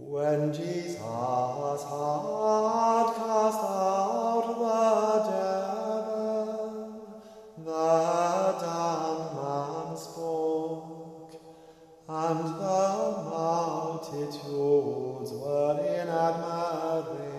When Jesus had cast out the devil, the dumb man spoke, and the multitudes were in admiration.